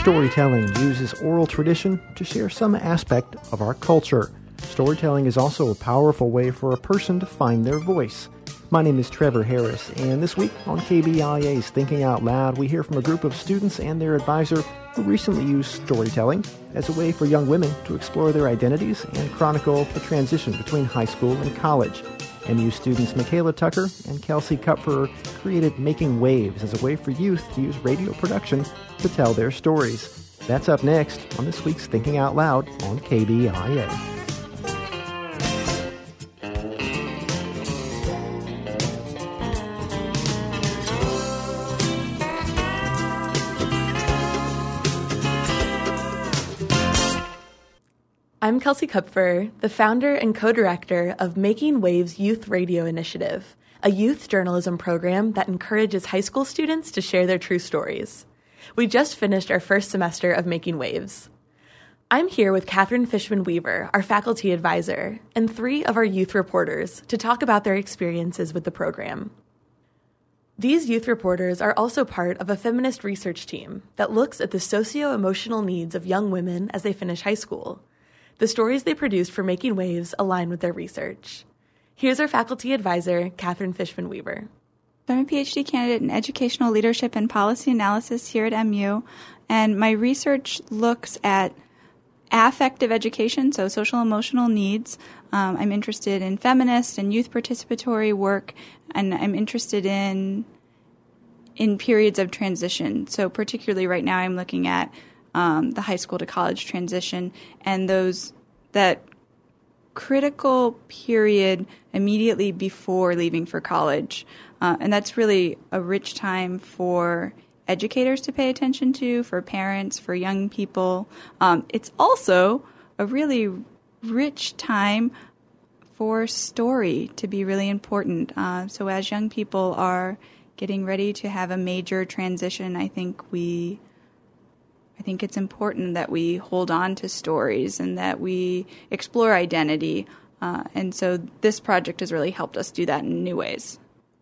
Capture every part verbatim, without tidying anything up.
Storytelling uses oral tradition to share some aspect of our culture. Storytelling is also a powerful way for a person to find their voice. My name is Trevor Harris, and this week on K B I A's Thinking Out Loud, we hear from a group of students and their advisor who recently used storytelling as a way for young women to explore their identities and chronicle the transition between high school and college. M U students Michaela Tucker and Kelsey Kupfer created Making Waves as a way for youth to use radio production to tell their stories. That's up next on this week's Thinking Out Loud on K B I A. I'm Kelsey Kupfer, the founder and co-director of Making Waves Youth Radio Initiative, a youth journalism program that encourages high school students to share their true stories. We just finished our first semester of Making Waves. I'm here with Catherine Fishman Weaver, our faculty advisor, and three of our youth reporters to talk about their experiences with the program. These youth reporters are also part of a feminist research team that looks at the socio-emotional needs of young women as they finish high school. The stories they produced for Making Waves align with their research. Here's our faculty advisor, Catherine Fishman Weaver. I'm a PhD candidate in educational leadership and policy analysis here at M U, and my research looks at affective education, so social emotional needs. Um, I'm interested in feminist and youth participatory work, and I'm interested in in periods of transition. So particularly right now I'm looking at Um, the high school to college transition, and those that critical period immediately before leaving for college. Uh, and that's really a rich time for educators to pay attention to, for parents, for young people. Um, it's also a really rich time for story to be really important. Uh, so as young people are getting ready to have a major transition, I think we I think it's important that we hold on to stories and that we explore identity. Uh, and so this project has really helped us do that in new ways.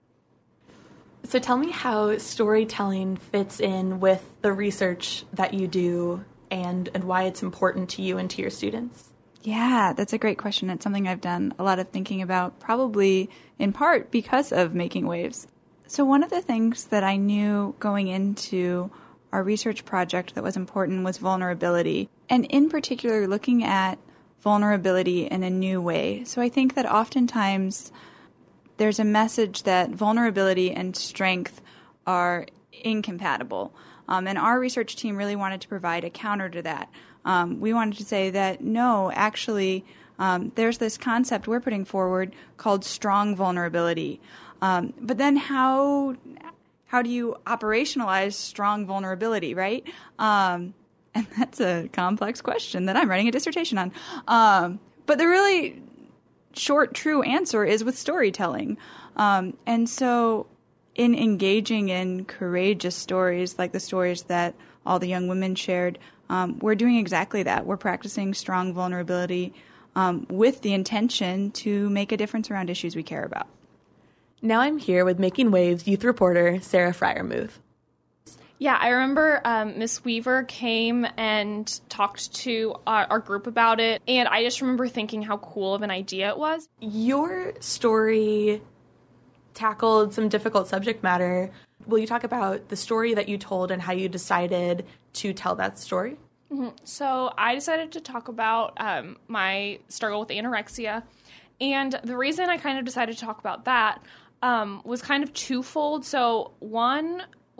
So tell me how storytelling fits in with the research that you do and, and why it's important to you and to your students. Yeah, that's a great question. It's something I've done a lot of thinking about, probably in part because of Making Waves. So one of the things that I knew going into our research project that was important was vulnerability, and in particular looking at vulnerability in a new way. So I think that oftentimes there's a message that vulnerability and strength are incompatible. Um, and our research team really wanted to provide a counter to that. Um, we wanted to say that, no, actually, um, there's this concept we're putting forward called strong vulnerability. Um, but then how... How do you operationalize strong vulnerability, right? Um, and that's a complex question that I'm writing a dissertation on. Um, but the really short, true answer is with storytelling. Um, and so in engaging in courageous stories, like the stories that all the young women shared, um, we're doing exactly that. We're practicing strong vulnerability um, with the intention to make a difference around issues we care about. Now I'm here with Making Waves youth reporter Sarah Fryermuth. Yeah, I remember um, Miss Weaver came and talked to our, our group about it, and I just remember thinking how cool of an idea it was. Your story tackled some difficult subject matter. Will you talk about the story that you told and how you decided to tell that story? Mm-hmm. So I decided to talk about um, my struggle with anorexia, and the reason I kind of decided to talk about that Um, was kind of twofold. So one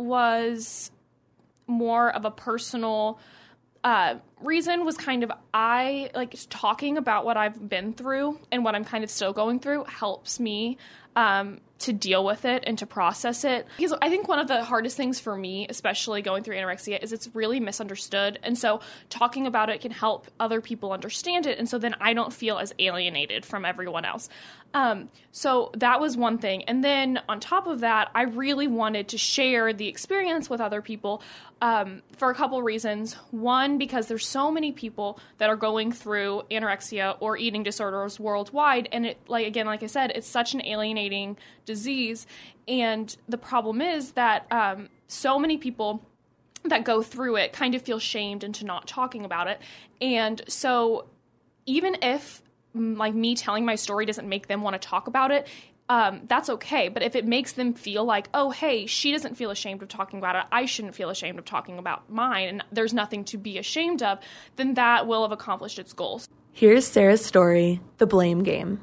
was more of a personal uh, reason was kind of I, like, talking about what I've been through and what I'm kind of still going through helps me um, to deal with it and to process it. Because I think one of the hardest things for me, especially going through anorexia, is it's really misunderstood. And so talking about it can help other people understand it. And so then I don't feel as alienated from everyone else. Um, so that was one thing. And then on top of that, I really wanted to share the experience with other people um, for a couple reasons. One, because there's so many people that are going through anorexia or eating disorders worldwide. And it, like, again, like I said, it's such an alienating disease. And the problem is that um, so many people that go through it kind of feel shamed into not talking about it. And so even if like me telling my story doesn't make them want to talk about it, um, that's okay. But if it makes them feel like, oh, hey, she doesn't feel ashamed of talking about it, I shouldn't feel ashamed of talking about mine, and there's nothing to be ashamed of, then that will have accomplished its goals. Here's Sarah's story, The Blame Game.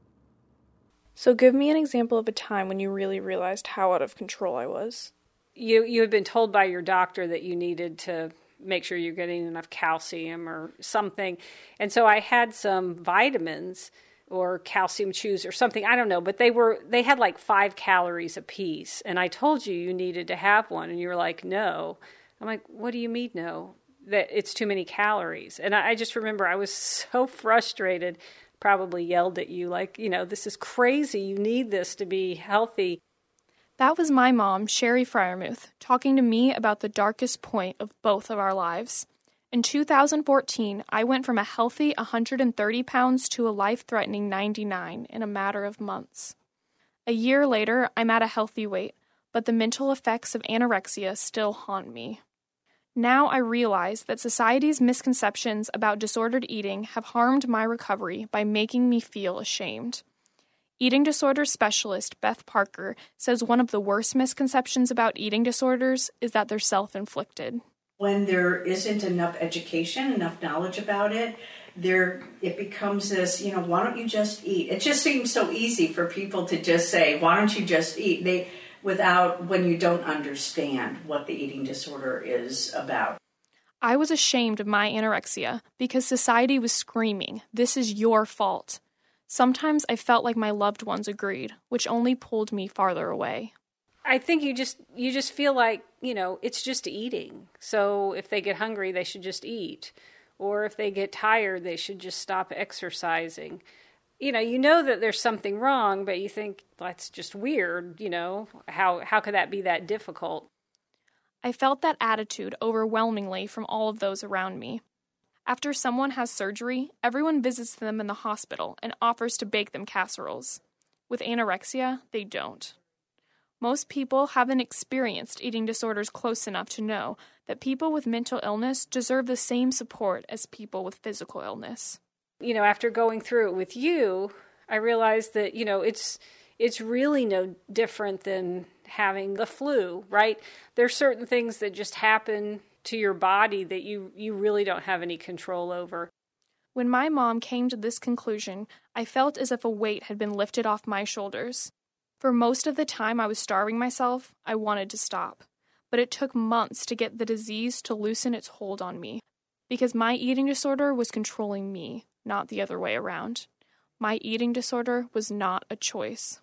So give me an example of a time when you really realized how out of control I was. You you had been told by your doctor that you needed to make sure you're getting enough calcium or something. And so I had some vitamins or calcium chews or something, I don't know, but they were they had like five calories a piece. And I told you you needed to have one, and you were like, no. I'm like, what do you mean no? That it's too many calories. And I, I just remember I was so frustrated, probably yelled at you like, you know, this is crazy. You need this to be healthy. That was my mom, Sherry Fryermuth, talking to me about the darkest point of both of our lives. In two thousand fourteen, I went from a healthy one hundred thirty pounds to a life-threatening ninety-nine in a matter of months. A year later, I'm at a healthy weight, but the mental effects of anorexia still haunt me. Now I realize that society's misconceptions about disordered eating have harmed my recovery by making me feel ashamed. Eating disorder specialist Beth Parker says one of the worst misconceptions about eating disorders is that they're self-inflicted. When there isn't enough education, enough knowledge about it, there it becomes this, you know, why don't you just eat? It just seems so easy for people to just say, why don't you just eat? They without when you don't understand what the eating disorder is about. I was ashamed of my anorexia because society was screaming, this is your fault. Sometimes I felt like my loved ones agreed, which only pulled me farther away. I think you just you just feel like, you know, it's just eating. So if they get hungry, they should just eat. Or if they get tired, they should just stop exercising. You know, you know that there's something wrong, but you think, that's just weird, you know. How how could that be that difficult? I felt that attitude overwhelmingly from all of those around me. After someone has surgery, everyone visits them in the hospital and offers to bake them casseroles. With anorexia, they don't. Most people haven't experienced eating disorders close enough to know that people with mental illness deserve the same support as people with physical illness. You know, after going through it with you, I realized that, you know, it's it's really no different than having the flu, right? There's certain things that just happen to your body that you, you really don't have any control over. When my mom came to this conclusion, I felt as if a weight had been lifted off my shoulders. For most of the time I was starving myself, I wanted to stop. But it took months to get the disease to loosen its hold on me, because my eating disorder was controlling me, not the other way around. My eating disorder was not a choice.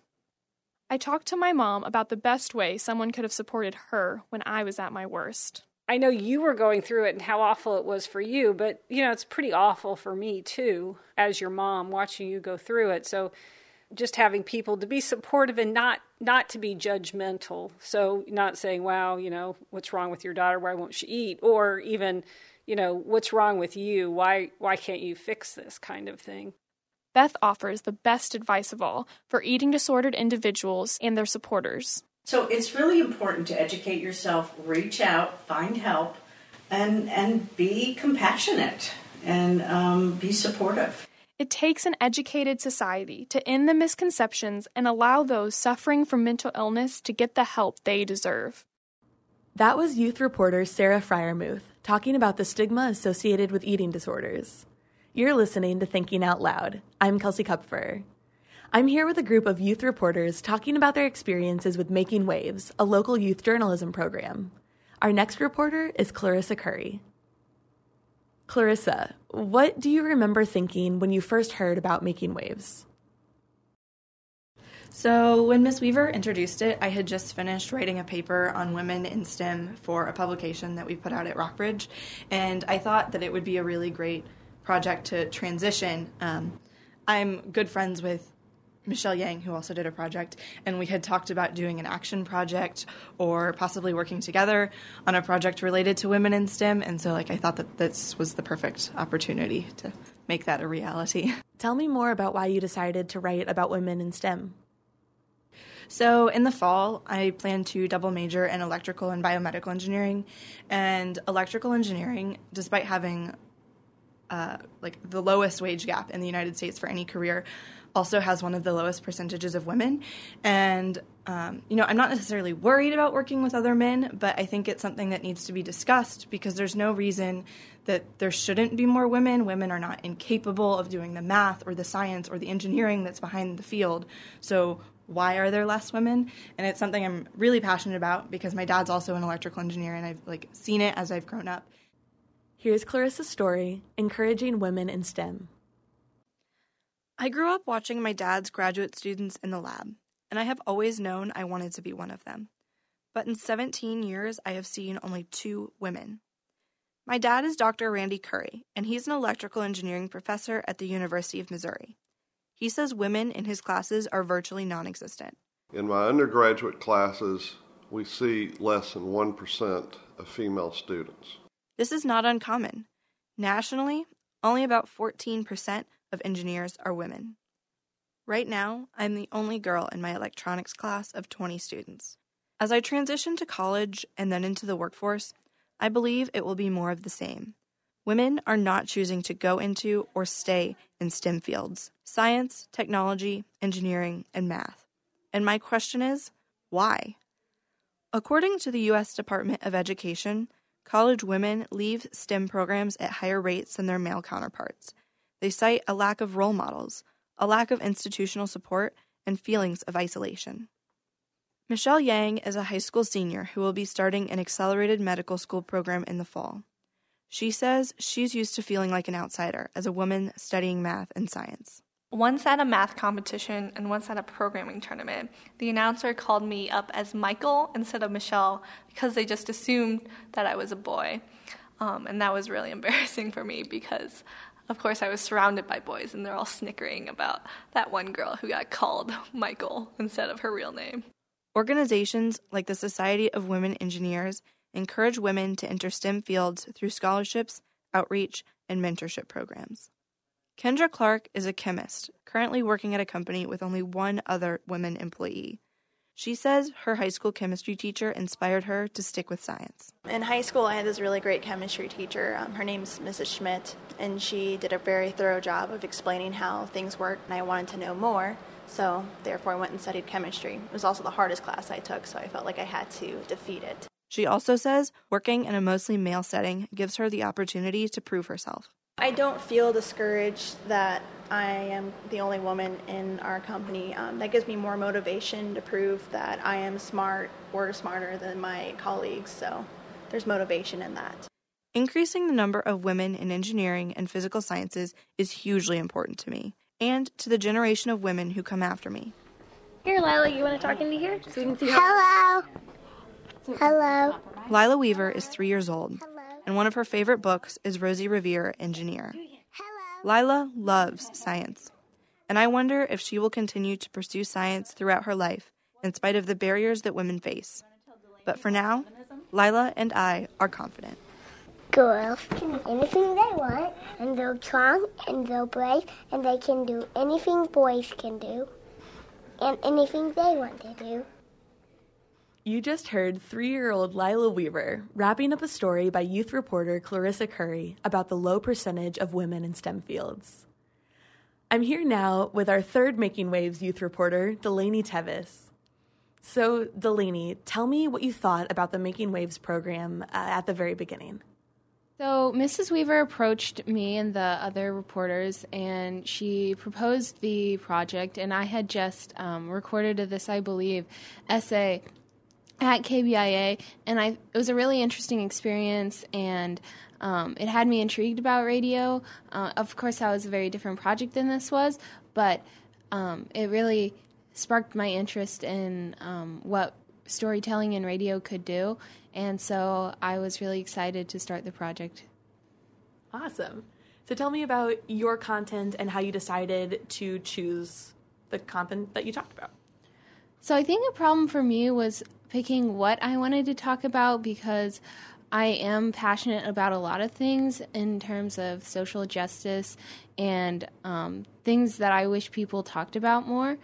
I talked to my mom about the best way someone could have supported her when I was at my worst. I know you were going through it and how awful it was for you, but, you know, it's pretty awful for me, too, as your mom, watching you go through it. So just having people to be supportive and not, not to be judgmental. So not saying, wow, you know, what's wrong with your daughter? Why won't she eat? Or even, you know, what's wrong with you? Why, why can't you fix this kind of thing? Beth offers the best advice of all for eating disordered individuals and their supporters. So it's really important to educate yourself, reach out, find help, and and be compassionate and um, be supportive. It takes an educated society to end the misconceptions and allow those suffering from mental illness to get the help they deserve. That was youth reporter Sarah Fryermuth talking about the stigma associated with eating disorders. You're listening to Thinking Out Loud. I'm Kelsey Kupfer. I'm here with a group of youth reporters talking about their experiences with Making Waves, a local youth journalism program. Our next reporter is Clarissa Curry. Clarissa, what do you remember thinking when you first heard about Making Waves? So when Miz Weaver introduced it, I had just finished writing a paper on women in STEM for a publication that we put out at Rockbridge, and I thought that it would be a really great project to transition. Um, I'm good friends with Michelle Yang, who also did a project, and we had talked about doing an action project or possibly working together on a project related to women in STEM, and so like I thought that this was the perfect opportunity to make that a reality. Tell me more about why you decided to write about women in STEM. So in the fall, I plan to double major in electrical and biomedical engineering. And electrical engineering, despite having uh, like the lowest wage gap in the United States for any career, also has one of the lowest percentages of women. And, um, you know, I'm not necessarily worried about working with other men, but I think it's something that needs to be discussed because there's no reason that there shouldn't be more women. Women are not incapable of doing the math or the science or the engineering that's behind the field. So why are there less women? And it's something I'm really passionate about because my dad's also an electrical engineer and I've like seen it as I've grown up. Here's Clarissa's story, encouraging women in STEM. I grew up watching my dad's graduate students in the lab, and I have always known I wanted to be one of them. But in seventeen years, I have seen only two women. My dad is Doctor Randy Curry, and he's an electrical engineering professor at the University of Missouri. He says women in his classes are virtually non-existent. In my undergraduate classes, we see less than one percent of female students. This is not uncommon. Nationally, only about fourteen percent of engineers are women. Right now, I'm the only girl in my electronics class of twenty students. As I transition to college and then into the workforce, I believe it will be more of the same. Women are not choosing to go into or stay in STEM fields, science, technology, engineering, and math. And my question is, why? According to the U S Department of Education, college women leave STEM programs at higher rates than their male counterparts. They cite a lack of role models, a lack of institutional support, and feelings of isolation. Michelle Yang is a high school senior who will be starting an accelerated medical school program in the fall. She says she's used to feeling like an outsider as a woman studying math and science. Once at a math competition and once at a programming tournament, the announcer called me up as Michael instead of Michelle because they just assumed that I was a boy. Um, and that was really embarrassing for me because, of course, I was surrounded by boys and they're all snickering about that one girl who got called Michael instead of her real name. Organizations like the Society of Women Engineers encourage women to enter STEM fields through scholarships, outreach, and mentorship programs. Kendra Clark is a chemist, currently working at a company with only one other woman employee. She says her high school chemistry teacher inspired her to stick with science. In high school, I had this really great chemistry teacher. Um, her name's Missus Schmidt, and she did a very thorough job of explaining how things work, and I wanted to know more, so therefore I went and studied chemistry. It was also the hardest class I took, so I felt like I had to defeat it. She also says working in a mostly male setting gives her the opportunity to prove herself. I don't feel discouraged that I am the only woman in our company. Um, that gives me more motivation to prove that I am smart or smarter than my colleagues, so there's motivation in that. Increasing the number of women in engineering and physical sciences is hugely important to me, and to the generation of women who come after me. Here, Lila, you want to talk into here? So we can see Hello. Hello. Lila Weaver is three years old, and one of her favorite books is Rosie Revere, Engineer. Lila loves science, and I wonder if she will continue to pursue science throughout her life, in spite of the barriers that women face. But for now, Lila and I are confident. Girls can do anything they want, and they're strong, and they're brave, and they can do anything boys can do, and anything they want to do. You just heard three-year-old Lila Weaver wrapping up a story by youth reporter Clarissa Curry about the low percentage of women in STEM fields. I'm here now with our third Making Waves youth reporter, Delaney Tevis. So, Delaney, tell me what you thought about the Making Waves program uh, at the very beginning. So Missus Weaver approached me and the other reporters, and she proposed the project, and I had just um, recorded this, I believe, essay at K B I A, and I it was a really interesting experience, and um, it had me intrigued about radio. Uh, of course, that was a very different project than this was, but um, it really sparked my interest in um, what storytelling and radio could do, and so I was really excited to start the project. Awesome. So tell me about your content and how you decided to choose the content that you talked about. So I think a problem for me was picking what I wanted to talk about because I am passionate about a lot of things in terms of social justice and um, things that I wish people talked about more.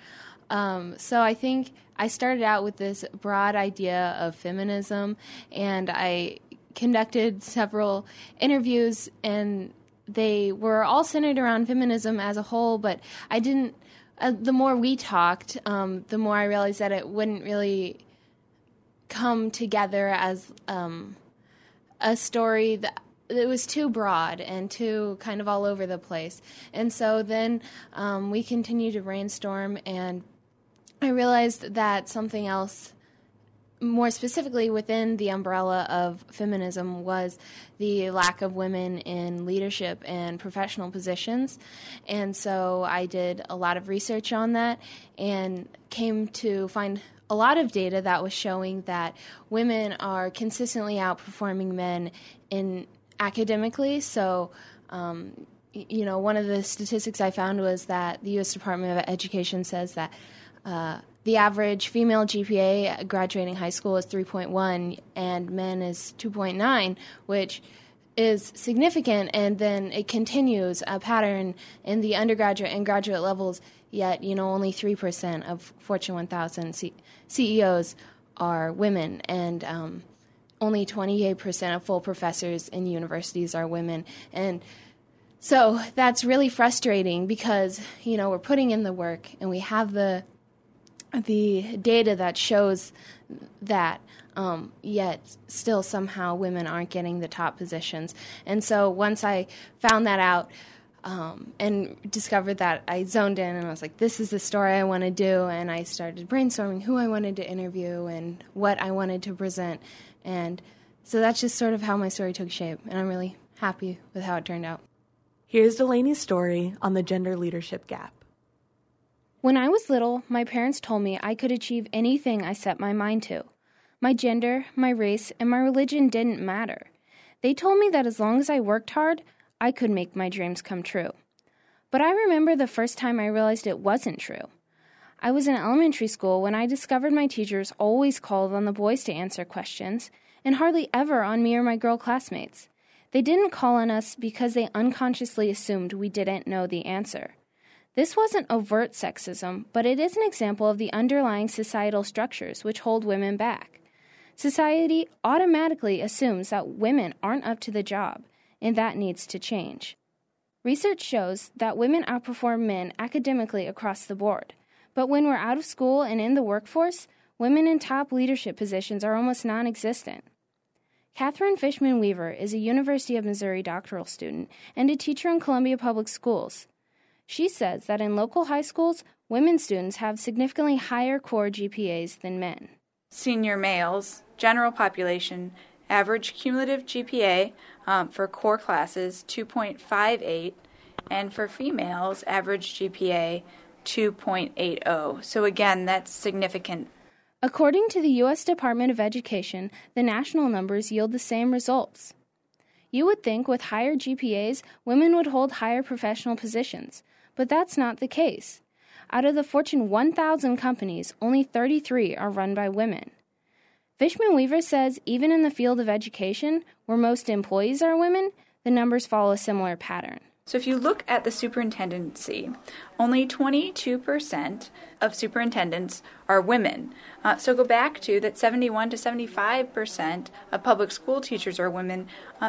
Um, so I think I started out with this broad idea of feminism, and I conducted several interviews, and they were all centered around feminism as a whole, but I didn't, uh, the more we talked, um, the more I realized that it wouldn't really come together as um, a story that it was too broad and too kind of all over the place. And so then um, we continued to brainstorm, and I realized that something else, more specifically within the umbrella of feminism, was the lack of women in leadership and professional positions. And so I did a lot of research on that and came to find a lot of data that was showing that women are consistently outperforming men in academically. So, um, you know, one of the statistics I found was that the U S Department of Education says that uh, the average female G P A graduating high school is three point one and men is two point nine, which is significant, and then it continues a pattern in the undergraduate and graduate levels, yet, you know, only three percent of Fortune one thousand C- CEOs are women, and um, only twenty-eight percent of full professors in universities are women. And so that's really frustrating because, you know, we're putting in the work and we have the the data that shows that, um, yet still somehow women aren't getting the top positions. And so once I found that out um, and discovered that, I zoned in and I was like, this is the story I want to do. And I started brainstorming who I wanted to interview and what I wanted to present. And so that's just sort of how my story took shape. And I'm really happy with how it turned out. Here's Delaney's story on the gender leadership gap. When I was little, my parents told me I could achieve anything I set my mind to. My gender, my race, and my religion didn't matter. They told me that as long as I worked hard, I could make my dreams come true. But I remember the first time I realized it wasn't true. I was in elementary school when I discovered my teachers always called on the boys to answer questions, and hardly ever on me or my girl classmates. They didn't call on us because they unconsciously assumed we didn't know the answer. This wasn't overt sexism, but it is an example of the underlying societal structures which hold women back. Society automatically assumes that women aren't up to the job, and that needs to change. Research shows that women outperform men academically across the board, but when we're out of school and in the workforce, women in top leadership positions are almost non-existent. Catherine Fishman Weaver is a University of Missouri doctoral student and a teacher in Columbia Public Schools. She says that in local high schools, women students have significantly higher core G P As than men. Senior males, general population, average cumulative G P A um, for core classes two point five eight, and for females, average G P A two point eight zero. So again, that's significant. According to the U S Department of Education, the national numbers yield the same results. You would think with higher G P As, women would hold higher professional positions, but that's not the case. Out of the Fortune one thousand companies, only thirty-three are run by women. Fishman Weaver says even in the field of education, where most employees are women, the numbers follow a similar pattern. So if you look at the superintendency, only twenty-two percent of superintendents are women. Uh, so go back to that seventy-one to seventy-five percent of public school teachers are women. Uh,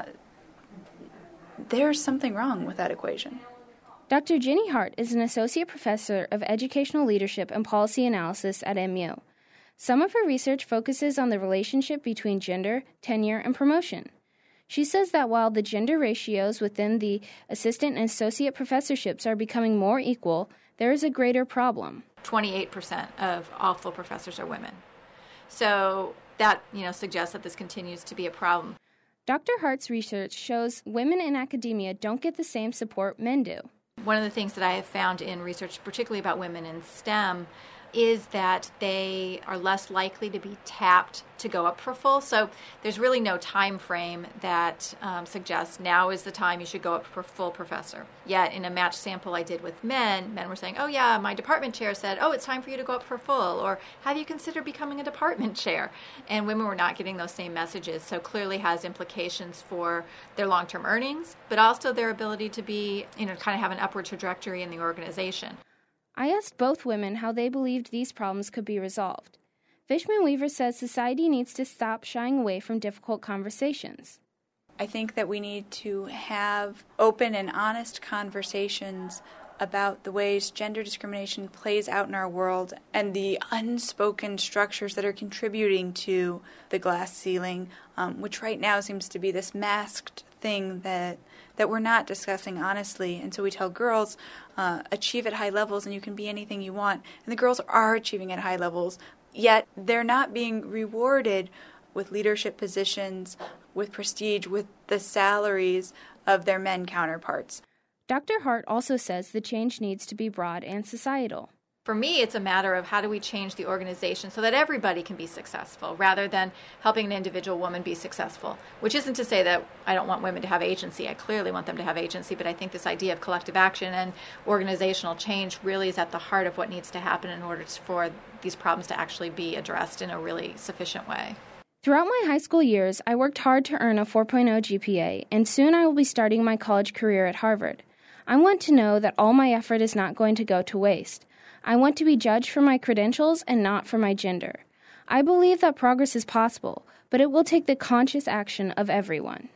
there's something wrong with that equation. Doctor Ginny Hart is an associate professor of educational leadership and policy analysis at M U. Some of her research focuses on the relationship between gender, tenure, and promotion. She says that while the gender ratios within the assistant and associate professorships are becoming more equal, there is a greater problem. twenty-eight percent of all full professors are women. So that, you know, suggests that this continues to be a problem. Doctor Hart's research shows women in academia don't get the same support men do. One of the things that I have found in research, particularly about women in STEM, is that they are less likely to be tapped to go up for full. So there's really no time frame that um, suggests now is the time you should go up for full professor. Yet in a matched sample I did with men, men were saying, oh yeah, my department chair said, oh, it's time for you to go up for full, or have you considered becoming a department chair? And women were not getting those same messages, so clearly has implications for their long-term earnings, but also their ability to be, you know, kind of have an upward trajectory in the organization. I asked both women how they believed these problems could be resolved. Fishman Weaver says society needs to stop shying away from difficult conversations. I think that we need to have open and honest conversations about the ways gender discrimination plays out in our world and the unspoken structures that are contributing to the glass ceiling, um, which right now seems to be this masked thing that that we're not discussing honestly. And so we tell girls, uh, achieve at high levels and you can be anything you want. And the girls are achieving at high levels, yet they're not being rewarded with leadership positions, with prestige, with the salaries of their men counterparts. Doctor Hart also says the change needs to be broad and societal. For me, it's a matter of how do we change the organization so that everybody can be successful rather than helping an individual woman be successful, which isn't to say that I don't want women to have agency. I clearly want them to have agency, but I think this idea of collective action and organizational change really is at the heart of what needs to happen in order for these problems to actually be addressed in a really sufficient way. Throughout my high school years, I worked hard to earn a four point oh G P A, and soon I will be starting my college career at Harvard. I want to know that all my effort is not going to go to waste. I want to be judged for my credentials and not for my gender. I believe that progress is possible, but it will take the conscious action of everyone.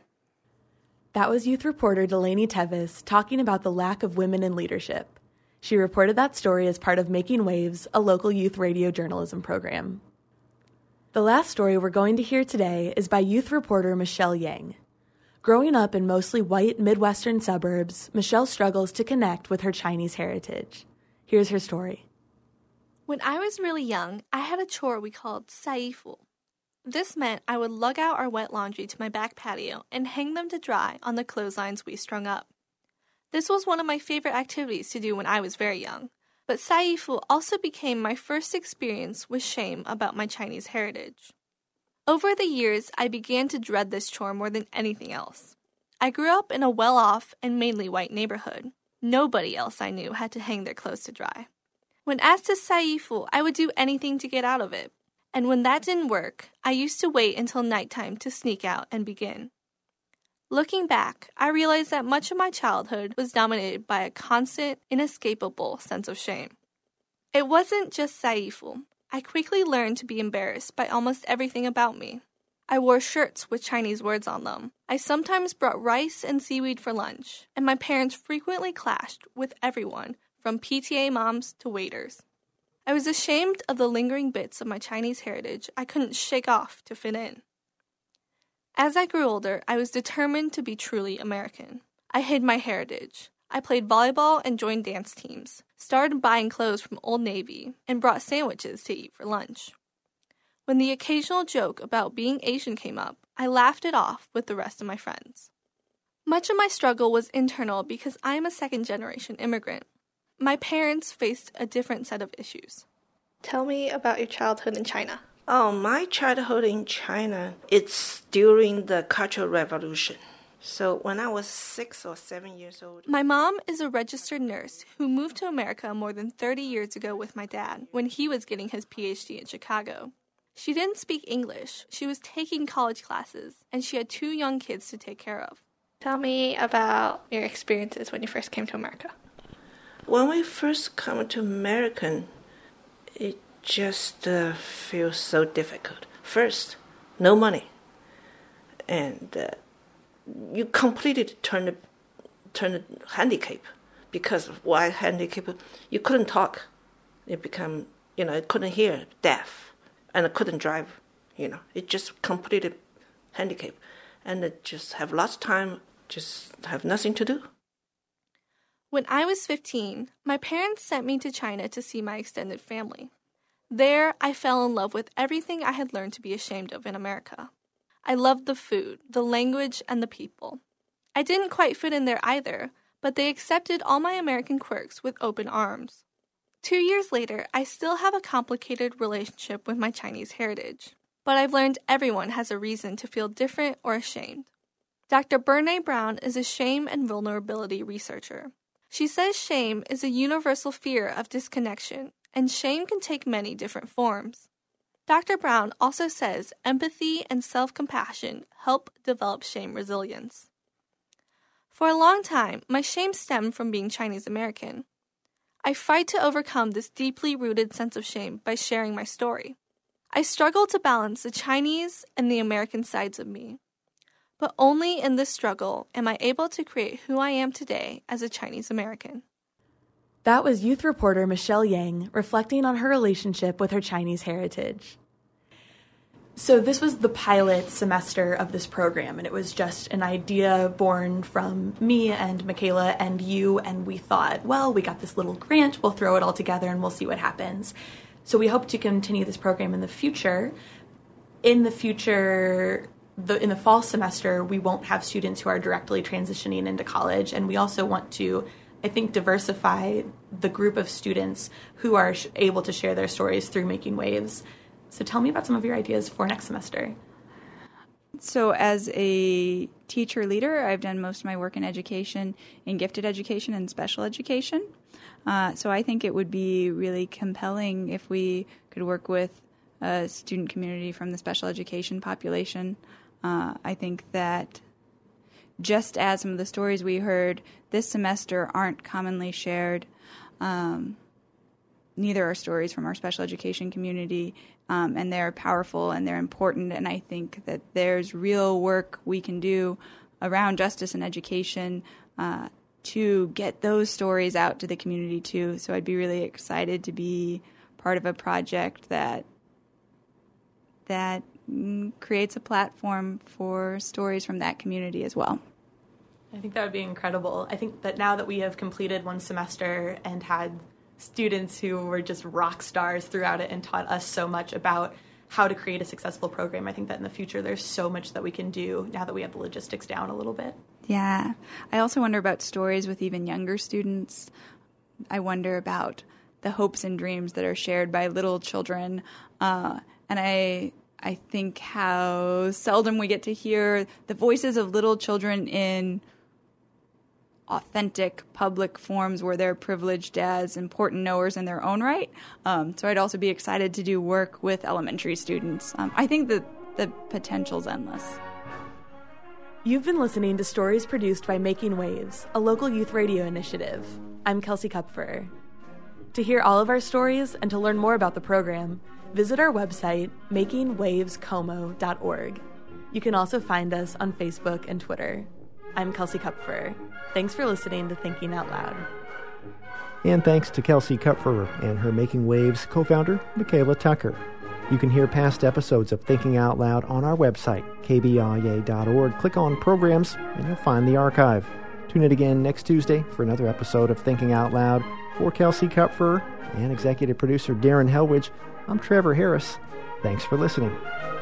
That was youth reporter Delaney Tevis talking about the lack of women in leadership. She reported that story as part of Making Waves, a local youth radio journalism program. The last story we're going to hear today is by youth reporter Michelle Yang. Growing up in mostly white Midwestern suburbs, Michelle struggles to connect with her Chinese heritage. Here's her story. When I was really young, I had a chore we called saifu. This meant I would lug out our wet laundry to my back patio and hang them to dry on the clotheslines we strung up. This was one of my favorite activities to do when I was very young, but saifu also became my first experience with shame about my Chinese heritage. Over the years, I began to dread this chore more than anything else. I grew up in a well-off and mainly white neighborhood. Nobody else I knew had to hang their clothes to dry. When asked to saifu, I would do anything to get out of it. And when that didn't work, I used to wait until nighttime to sneak out and begin. Looking back, I realized that much of my childhood was dominated by a constant, inescapable sense of shame. It wasn't just saifu. I quickly learned to be embarrassed by almost everything about me. I wore shirts with Chinese words on them. I sometimes brought rice and seaweed for lunch, and my parents frequently clashed with everyone, from P T A moms to waiters. I was ashamed of the lingering bits of my Chinese heritage I couldn't shake off to fit in. As I grew older, I was determined to be truly American. I hid my heritage. I played volleyball and joined dance teams, started buying clothes from Old Navy, and brought sandwiches to eat for lunch. When the occasional joke about being Asian came up, I laughed it off with the rest of my friends. Much of my struggle was internal because I am a second-generation immigrant. My parents faced a different set of issues. Tell me about your childhood in China. Oh, my childhood in China, it's during the Cultural Revolution. So when I was six or seven years old. My mom is a registered nurse who moved to America more than thirty years ago with my dad when he was getting his P H D in Chicago. She didn't speak English. She was taking college classes, and she had two young kids to take care of. Tell me about your experiences when you first came to America. When we first come to America, it just uh, feels so difficult. First, no money. And uh, you completely turn the, turn the handicap. Because of why handicap? You couldn't talk. You become, you know, couldn't hear, deaf. And I couldn't drive, you know. It just completely handicapped. And I just have lots of time, just have nothing to do. When I was fifteen, my parents sent me to China to see my extended family. There, I fell in love with everything I had learned to be ashamed of in America. I loved the food, the language, and the people. I didn't quite fit in there either, but they accepted all my American quirks with open arms. Two years later, I still have a complicated relationship with my Chinese heritage, but I've learned everyone has a reason to feel different or ashamed. Doctor Brené Brown is a shame and vulnerability researcher. She says shame is a universal fear of disconnection, and shame can take many different forms. Doctor Brown also says empathy and self-compassion help develop shame resilience. For a long time, my shame stemmed from being Chinese American. I fight to overcome this deeply rooted sense of shame by sharing my story. I struggle to balance the Chinese and the American sides of me. But only in this struggle am I able to create who I am today as a Chinese American. That was youth reporter Michelle Yang reflecting on her relationship with her Chinese heritage. So this was the pilot semester of this program, and it was just an idea born from me and Michaela and you, and we thought, well, we got this little grant, we'll throw it all together and we'll see what happens. So we hope to continue this program in the future. In the future, the, in the fall semester, we won't have students who are directly transitioning into college, and we also want to, I think, diversify the group of students who are sh- able to share their stories through Making Waves. So tell me about some of your ideas for next semester. So as a teacher leader, I've done most of my work in education, in gifted education and special education. Uh, so I think it would be really compelling if we could work with a student community from the special education population. Uh, I think that just as some of the stories we heard this semester aren't commonly shared, um, neither are stories from our special education community, um, and they're powerful and they're important, and I think that there's real work we can do around justice and education uh, to get those stories out to the community too. So I'd be really excited to be part of a project that that creates a platform for stories from that community as well. I think that would be incredible. I think that now that we have completed one semester and had students who were just rock stars throughout it and taught us so much about how to create a successful program, I think that in the future there's so much that we can do now that we have the logistics down a little bit. Yeah. I also wonder about stories with even younger students. I wonder about the hopes and dreams that are shared by little children. Uh, and I I think how seldom we get to hear the voices of little children in authentic public forums where they're privileged as important knowers in their own right. Um, so I'd also be excited to do work with elementary students. Um, I think that the potential's endless. You've been listening to stories produced by Making Waves, a local youth radio initiative. I'm Kelsey Kupfer. To hear all of our stories and to learn more about the program, visit our website, making waves como dot org. You can also find us on Facebook and Twitter. I'm Kelsey Kupfer. Thanks for listening to Thinking Out Loud. And thanks to Kelsey Kupfer and her Making Waves co-founder, Michaela Tucker. You can hear past episodes of Thinking Out Loud on our website, k b i a dot org. Click on Programs, and you'll find the archive. Tune in again next Tuesday for another episode of Thinking Out Loud. For Kelsey Kupfer and executive producer Darren Helwich, I'm Trevor Harris. Thanks for listening.